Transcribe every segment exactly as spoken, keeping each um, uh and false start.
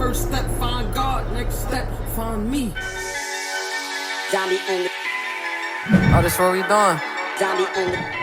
First step, find God. Next step, find me. Zombie on the Oh, this what we doing? zombie on the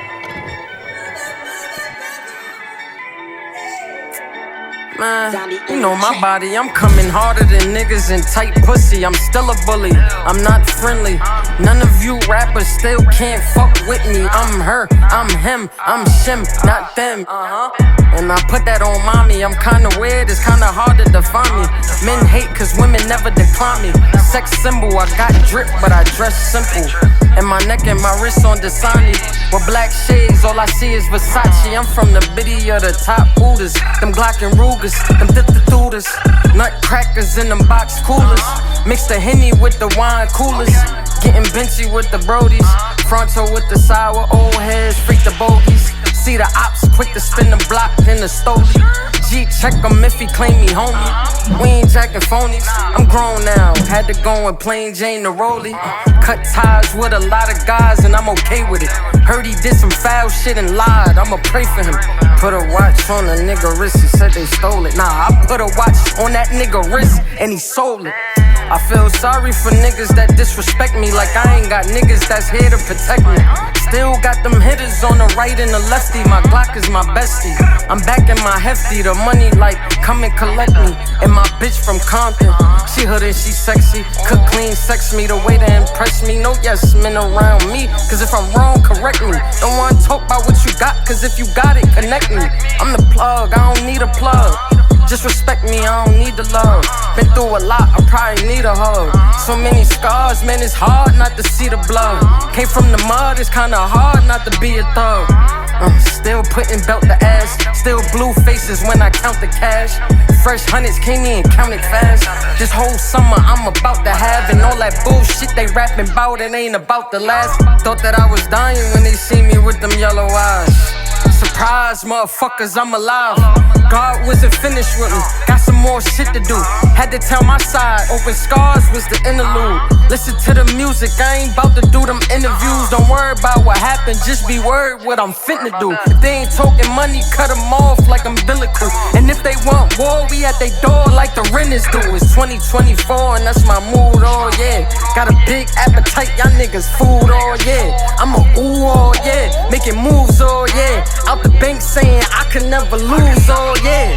Man, you know my body, I'm coming harder than niggas in tight pussy. I'm still a bully, I'm not friendly. None of you rappers still can't fuck with me. I'm her, I'm him, I'm shim, not them. Uh-huh. And I put that on mommy, I'm kinda weird, it's kinda hard to define me. Men hate cause women never decline me. Sex symbol, I got drip, but I dress simple. And my neck and my wrist on Dasani. With black shades, all I see is Versace. I'm from the biddy of the top booters. Them Glock and Rugers, them dip the thooters. Nutcrackers in them box coolers. Mix the Henny with the wine coolers. Getting benchy with the Brodies. Fronto with the sour old heads, freak the bogeys. See the ops quick to spin the block in the stoli. G check him if he claim me homie. We ain't jacking phonies, I'm grown now. Had to go and plain Jane the Rollie. Cut ties with a lot of guys and I'm okay with it. Heard he did some foul shit and lied, I'ma pray for him. Put a watch on a nigga wrist, he said they stole it. Nah, I put a watch on that nigga wrist and he sold it. I feel sorry for niggas that disrespect me, like I ain't got niggas that's here to protect me. Still got them hitters on the right and the lefty. My Glock is my bestie. I'm back in my hefty. The money like come and collect me. And my bitch from Compton, she hood and she sexy. Cook, clean, sex me the way to impress me. No yes men around me, cause if I'm wrong, correct me. Don't wanna talk about what you got, cause if you got it, connect me. I'm the plug, I don't need a plug. Just respect me, I don't need the love. Been through a lot, I probably need a hug. So many scars, man, it's hard not to see the blood. Came from the mud, it's kinda hard not to be a thug. Uh, still putting belt to ass, still blue faces when I count the cash. Fresh hundreds came in and counted fast. This whole summer I'm about to have, and all that bullshit they rapping about, it ain't about the last. Thought that I was dying when they see me with them yellow eyes. Surprise, motherfuckers, I'm alive. God wasn't finished with me, got some more shit to do. Had to tell my side, open scars was the interlude. Listen to the music, I ain't about to do them interviews. Don't worry about what happened, just be worried what I'm finna do. If they ain't talking money, cut them off like umbilical. And if they want war, we at they door like the renters do. It's twenty twenty-four and that's my mood, oh yeah. Got a big appetite, y'all niggas food, oh yeah. I'm a ooh, oh yeah, making moves, oh yeah. Out the bank saying I can never lose, oh yeah.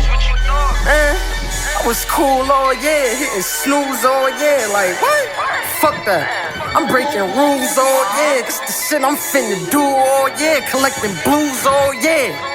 Man, I was cool, oh yeah. Hitting snooze, oh yeah. Like, what? Fuck that. I'm breaking rules, oh yeah. This the shit I'm finna do, oh yeah. Collecting blues, oh yeah.